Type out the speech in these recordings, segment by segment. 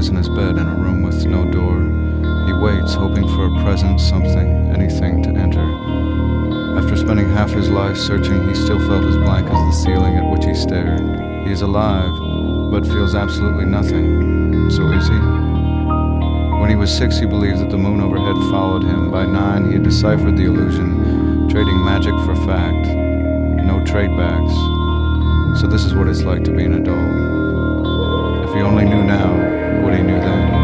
lies in his bed in a room with no door. He waits, hoping for a present, something, anything to enter. After spending half his life searching, he still felt as blank as the ceiling at which he stared. He is alive, but feels absolutely nothing. So is he? When he was 6, he believed that the moon overhead followed him. By 9, he had deciphered the illusion, trading magic for fact. No tradebacks. So this is what it's like to be an adult. If he only knew now what he knew then.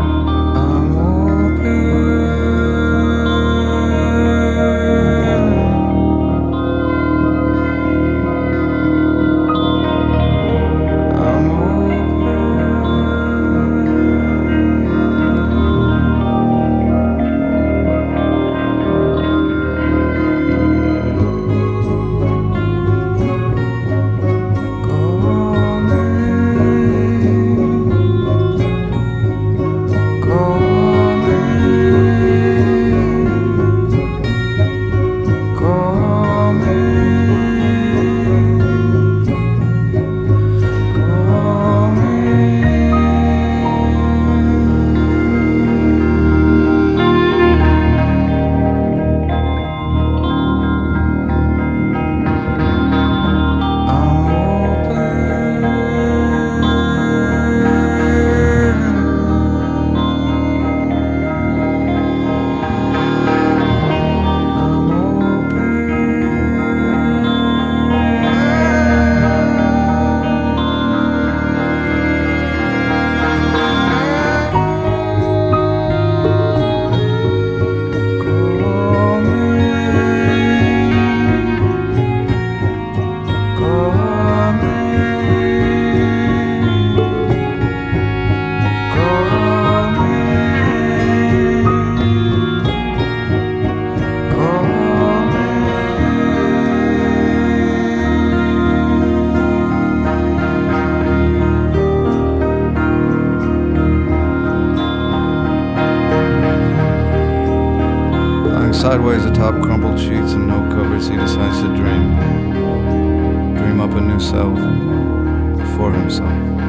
Sideways atop crumpled sheets and no covers, he decides to dream up a new self for himself.